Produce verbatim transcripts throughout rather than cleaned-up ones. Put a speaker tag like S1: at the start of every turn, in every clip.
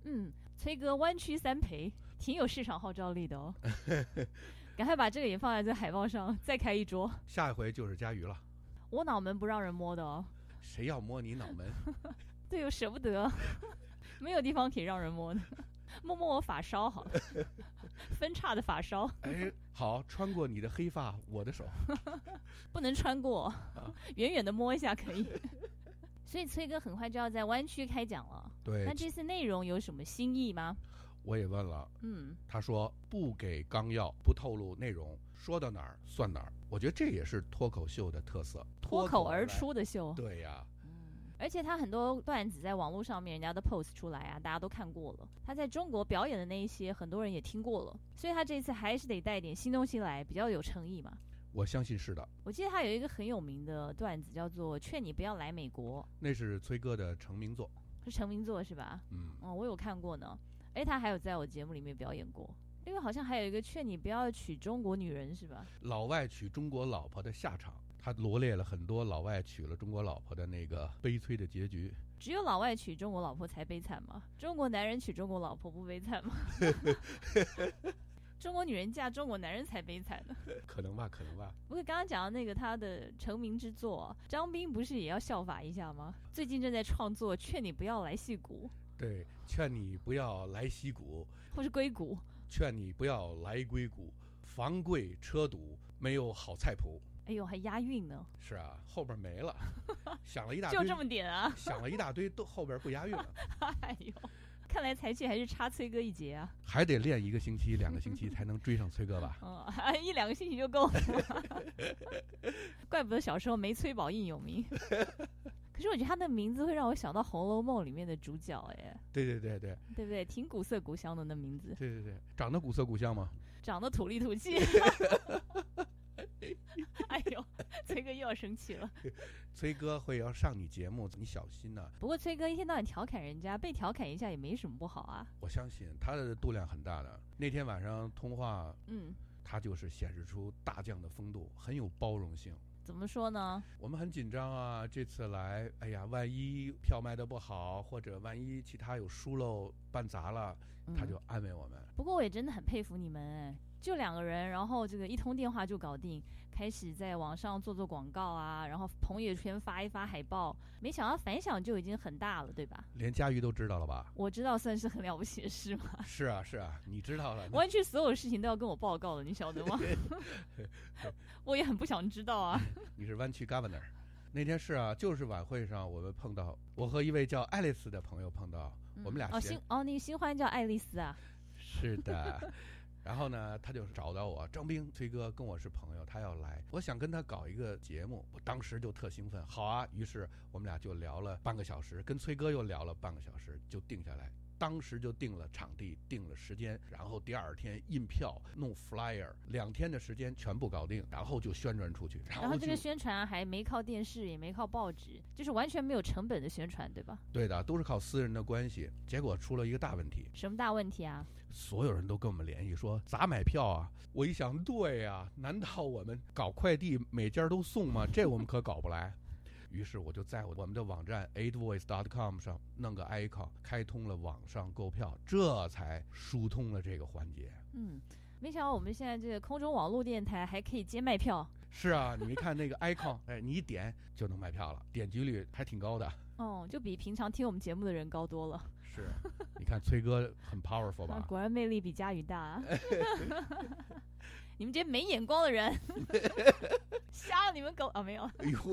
S1: 嗯，崔哥湾区三陪，挺有市场号召力的哦。赶快把这个也放在这海报上，再开一桌。
S2: 下一回就是佳瑜了。
S1: 我脑门不让人摸的哦。
S2: 谁要摸你脑门？
S1: 对，又舍不得，没有地方可以让人摸的。摸摸我发梢好了，分叉的发梢。
S2: 哎，好，穿过你的黑发，我的手。
S1: 不能穿过，远远的摸一下可以。所以崔哥很快就要在湾区开讲了。
S2: 对。
S1: 那这次内容有什么新意吗？
S2: 我也问了，
S1: 嗯，
S2: 他说不给纲要，不透露内容，说到哪儿算哪儿。我觉得这也是脱口秀的特色，
S1: 脱口而出的秀。
S2: 对呀。
S1: 而且他很多段子在网络上面人家都 post 出来啊，大家都看过了。他在中国表演的那一些很多人也听过了，所以他这次还是得带点新东西来，比较有诚意嘛。
S2: 我相信是的。
S1: 我记得他有一个很有名的段子叫做劝你不要来美国，
S2: 那是崔哥的成名作。
S1: 是成名作是吧？
S2: 嗯，
S1: 哦，我有看过呢。哎，他还有在我节目里面表演过。另外好像还有一个劝你不要娶中国女人是吧？
S2: 老外娶中国老婆的下场，他罗列了很多老外娶了中国老婆的那个悲催的结局。
S1: 只有老外娶中国老婆才悲惨吗？中国男人娶中国老婆不悲惨吗？中国女人嫁中国男人才悲惨呢。
S2: 可能吧，可能吧。
S1: 不过刚刚讲的那个他的成名之作，张斌不是也要效法一下吗？最近正在创作《劝你不要来戏谷》。
S2: 对，劝你不要来溪谷，
S1: 或是硅谷。
S2: 劝你不要来硅谷，房贵车堵，没有好菜谱。
S1: 哎呦，还押韵呢。
S2: 是啊，后边没了，想了一大堆，
S1: 就这么点啊，
S2: 想了一大堆，都后边不押韵了。
S1: 哎呦，看来才气还是差崔哥一截啊，
S2: 还得练一个星期、两个星期才能追上崔哥吧？
S1: 嗯，一两个星期就够了。怪不得小时候没崔宝印有名。可是我觉得他的名字会让我想到《红楼梦》里面的主角，哎，
S2: 对对对对，
S1: 对不对？挺古色古香的那名字。
S2: 对对对，长得古色古香吗？
S1: 长得土里土气。哎呦，崔哥又要生气了。
S2: 崔哥会要上你节目，你小心呐、啊。
S1: 不过崔哥一天到晚调侃人家，被调侃一下也没什么不好啊。
S2: 我相信他的度量很大的。那天晚上通话，
S1: 嗯，
S2: 他就是显示出大将的风度，很有包容性。
S1: 怎么说呢？
S2: 我们很紧张啊，这次来，哎呀，万一票卖得不好，或者万一其他有疏漏办砸了，
S1: 嗯、
S2: 他就安慰我们。
S1: 不过我也真的很佩服你们，哎，就两个人，然后这个一通电话就搞定，开始在网上做做广告啊，然后朋友圈发一发海报，没想到反响就已经很大了，对吧？
S2: 连佳瑜都知道了吧？
S1: 我知道，算是很了不起的事嘛。
S2: 是啊是啊，你知道了，
S1: 湾区所有事情都要跟我报告的，你晓得吗？我也很不想知道啊。
S2: 你是湾区 governor。 那天是啊，就是晚会上我们碰到，我和一位叫爱丽丝的朋友碰到，嗯、我们俩
S1: 哦新哦，那个新欢叫爱丽丝啊。
S2: 是的。然后呢，他就找到我，张斌，崔哥跟我是朋友，他要来，我想跟他搞一个节目，我当时就特兴奋，好啊，于是我们俩就聊了半个小时，跟崔哥又聊了半个小时，就定下来，当时就定了场地，定了时间，然后第二天印票、弄 flyer， 两天的时间全部搞定，然后就宣传出去。然后,
S1: 然后这个宣传还没靠电视，也没靠报纸，就是完全没有成本的宣传，对吧？
S2: 对的，都是靠私人的关系。结果出了一个大问题。
S1: 什么大问题啊？
S2: 所有人都跟我们联系说咋买票啊？我一想，对啊，难道我们搞快递每家都送吗？这我们可搞不来。于是我就在我们的网站 eight voice dot com 上弄个 icon， 开通了网上购票，这才疏通了这个环节。
S1: 嗯，没想到我们现在这个空中网络电台还可以接卖票。
S2: 是啊，你没看那个 icon， 哎，你一点就能卖票了，点击率还挺高的。
S1: 哦，就比平常听我们节目的人高多了。
S2: 是，你看崔哥很 powerful 吧？
S1: 啊、果然魅力比佳宇大、啊。你们这些没眼光的人，瞎了你们狗啊！没有。哎呦，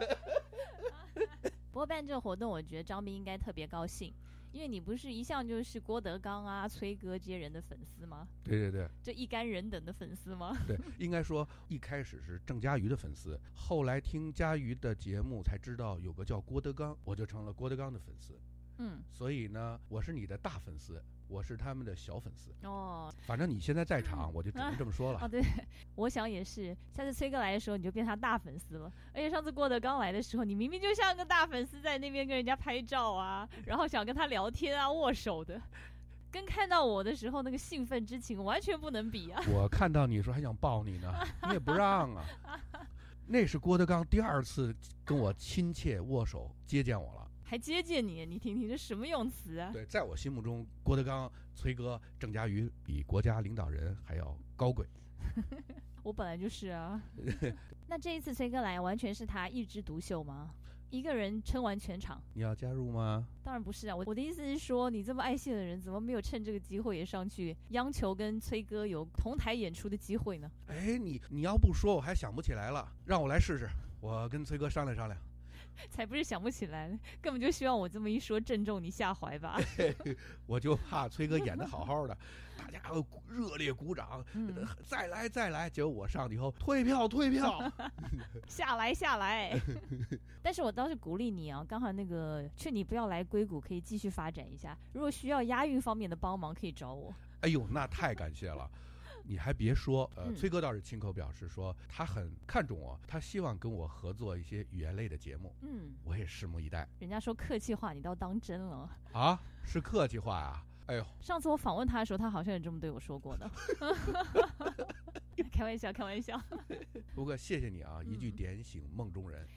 S1: 不过办这个活动，我觉得张斌应该特别高兴。因为你不是一向就是郭德纲啊、崔哥这些人的粉丝吗？
S2: 对对对，
S1: 这一干人等的粉丝吗？
S2: 对，应该说一开始是郑嘉瑜的粉丝，后来听嘉瑜的节目才知道有个叫郭德纲，我就成了郭德纲的粉丝。
S1: 嗯，
S2: 所以呢，我是你的大粉丝，我是他们的小粉丝。
S1: 哦，
S2: 反正你现在在场，我就只能这么说了。
S1: 啊、哦，对，我想也是。下次崔哥来的时候，你就变他大粉丝了。而且上次郭德纲来的时候，你明明就像个大粉丝，在那边跟人家拍照啊，然后想跟他聊天啊、握手的，跟看到我的时候那个兴奋之情完全不能比啊！
S2: 我看到你的时候还想抱你呢，你也不让啊。那是郭德纲第二次跟我亲切握手接见我了。
S1: 还接见你，你听听这什么用词啊？
S2: 对，在我心目中，郭德纲、崔哥、郑嘉瑜比国家领导人还要高贵。
S1: 我本来就是啊。那这一次崔哥来，完全是他一枝独秀吗？一个人撑完全场？
S2: 你要加入吗？
S1: 当然不是啊，我我的意思是说，你这么爱戏的人，怎么没有趁这个机会也上去央求跟崔哥有同台演出的机会呢？
S2: 哎，你你要不说，我还想不起来了，让我来试试，我跟崔哥商量商量。
S1: 才不是想不起来，根本就希望我这么一说正中你下怀吧。
S2: 我就怕崔哥演得好好的，大家热烈鼓掌，嗯、再来再来。结果我上去以后，退票退票，
S1: 下来下来。但是我倒是鼓励你啊，刚好那个劝你不要来硅谷，可以继续发展一下。如果需要押韵方面的帮忙，可以找我。
S2: 哎呦，那太感谢了。你还别说，呃，
S1: 嗯、
S2: 崔哥倒是亲口表示说他很看重我，他希望跟我合作一些语言类的节目。
S1: 嗯，
S2: 我也拭目以待。
S1: 人家说客气话，你倒当真了
S2: 啊？是客气话啊？哎呦，
S1: 上次我访问他的时候，他好像也这么对我说过的。开玩笑，开玩笑。
S2: 不过谢谢你啊，一句点醒梦中人。